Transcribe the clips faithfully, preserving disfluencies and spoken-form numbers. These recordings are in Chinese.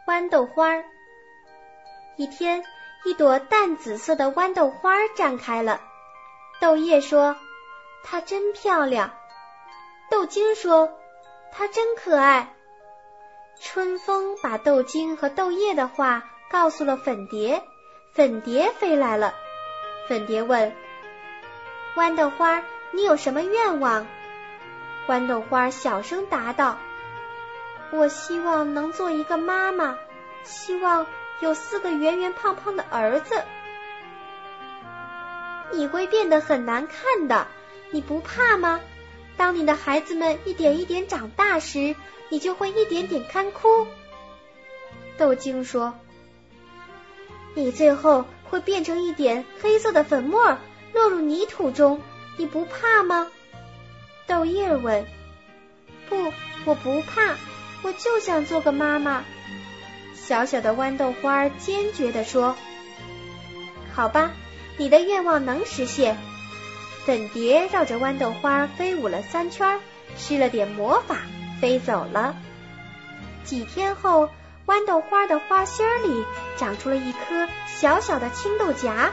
豌豆花。一天，一朵淡紫色的豌豆花绽开了。豆叶说：“它真漂亮。”豆茎说：“它真可爱。”春风把豆茎和豆叶的话告诉了粉蝶，粉蝶飞来了。粉蝶问：“豌豆花，你有什么愿望？”豌豆花小声答道：“我希望能做一个妈妈，希望有四个圆圆胖胖的儿子。”你会变得很难看的，你不怕吗？当你的孩子们一点一点长大时，你就会一点点干枯。豆茎说：“你最后会变成一点黑色的粉末，落入泥土中，你不怕吗？”豆叶问：“不，我不怕，我就想做个妈妈。”小小的豌豆花坚决地说：“好吧，你的愿望能实现。”粉蝶绕着豌豆花飞舞了三圈，施了点魔法，飞走了。几天后，豌豆花的花心里长出了一颗小小的青豆荚。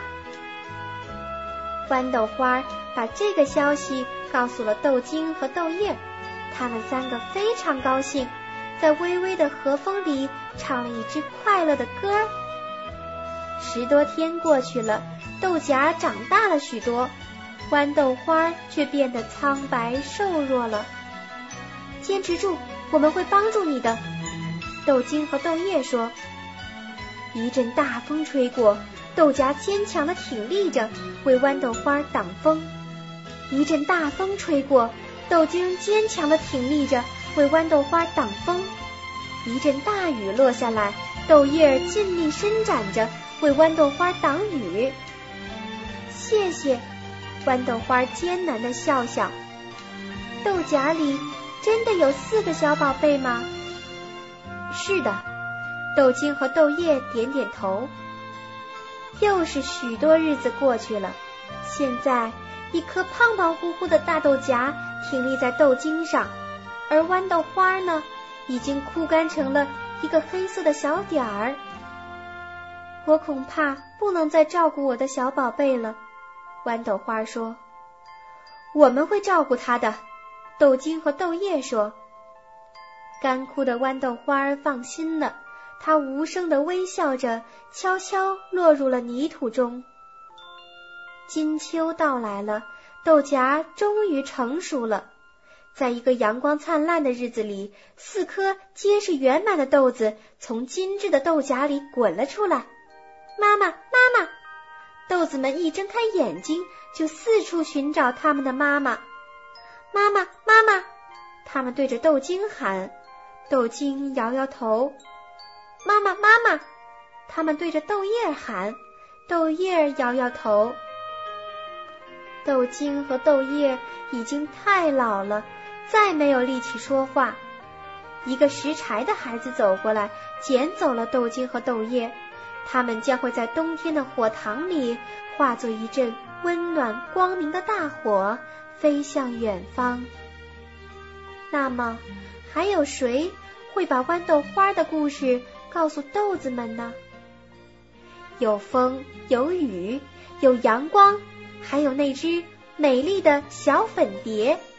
豌豆花把这个消息告诉了豆茎和豆叶，他们三个非常高兴，在微微的和风里唱了一支快乐的歌。十多天过去了，豆荚长大了许多，豌豆花却变得苍白瘦弱了。坚持住，我们会帮助你的，豆茎和豆叶说。一阵大风吹过，豆荚坚强地挺立着，为豌豆花挡风。一阵大风吹过，豆茎坚强地挺立着，为豌豆花挡风。一阵大雨落下来，豆叶尽力伸展着，为豌豆花挡雨。谢谢，豌豆花艰难地笑笑。豆荚里真的有四个小宝贝吗？是的，豆茎和豆叶点点头。又是许多日子过去了，现在一颗胖胖乎乎的大豆荚挺立在豆茎上，而豌豆花呢，已经枯干成了一个黑色的小点儿。我恐怕不能再照顾我的小宝贝了，豌豆花说。我们会照顾它的，豆茎和豆叶说。干枯的豌豆花放心了，它无声地微笑着，悄悄落入了泥土中。金秋到来了，豆荚终于成熟了。在一个阳光灿烂的日子里，四颗结实圆满的豆子从精致的豆荚里滚了出来。妈妈，妈妈！豆子们一睁开眼睛，就四处寻找他们的妈妈。妈妈，妈妈！他们对着豆茎喊。豆茎摇摇头。妈妈，妈妈！他们对着豆叶喊。豆叶摇摇头。豆茎和豆叶已经太老了，再没有力气说话。一个拾柴的孩子走过来，捡走了豆茎和豆叶，他们将会在冬天的火塘里化作一阵温暖光明的大火，飞向远方。那么，还有谁会把豌豆花的故事告诉豆子们呢？有风，有雨，有阳光，还有那只美丽的小粉蝶。